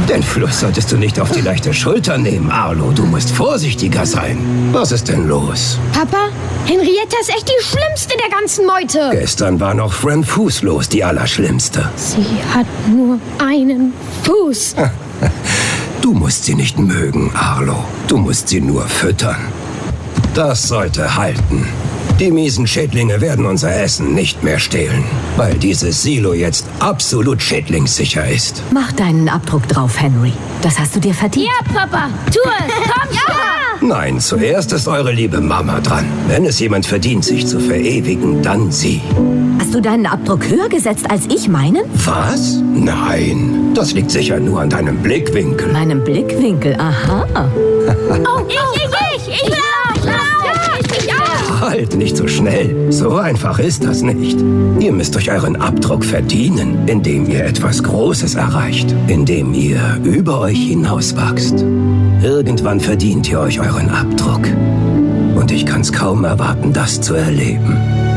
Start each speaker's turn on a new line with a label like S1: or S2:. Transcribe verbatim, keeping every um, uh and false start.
S1: Den Fluss solltest du nicht auf die leichte Schulter nehmen, Arlo. Du musst vorsichtiger sein. Was ist denn los?
S2: Papa, Henrietta ist echt die Schlimmste der ganzen Meute.
S1: Gestern war noch Fran Fußlos die Allerschlimmste.
S2: Sie hat nur einen Fuß.
S1: Du musst sie nicht mögen, Arlo. Du musst sie nur füttern. Das sollte halten. Die miesen Schädlinge werden unser Essen nicht mehr stehlen, weil dieses Silo jetzt absolut schädlingssicher ist.
S3: Mach deinen Abdruck drauf, Henry. Das hast du dir verdient.
S2: Ja, Papa, tu es. Komm schon.
S1: Nein, zuerst ist eure liebe Mama dran. Wenn es jemand verdient, sich zu verewigen, dann sie.
S3: Hast du deinen Abdruck höher gesetzt als ich meinen?
S1: Was? Nein, das liegt sicher nur an deinem Blickwinkel.
S3: Meinem Blickwinkel, aha.
S2: Oh, ich, ich, ich, ich will auch, ich will auch. Ich, ich, auch.
S1: Halt, nicht so schnell. So einfach ist das nicht. Ihr müsst euch euren Abdruck verdienen, indem ihr etwas Großes erreicht. Indem ihr über euch hinauswachst. Irgendwann verdient ihr euch euren Abdruck. Und ich kann's kaum erwarten, das zu erleben.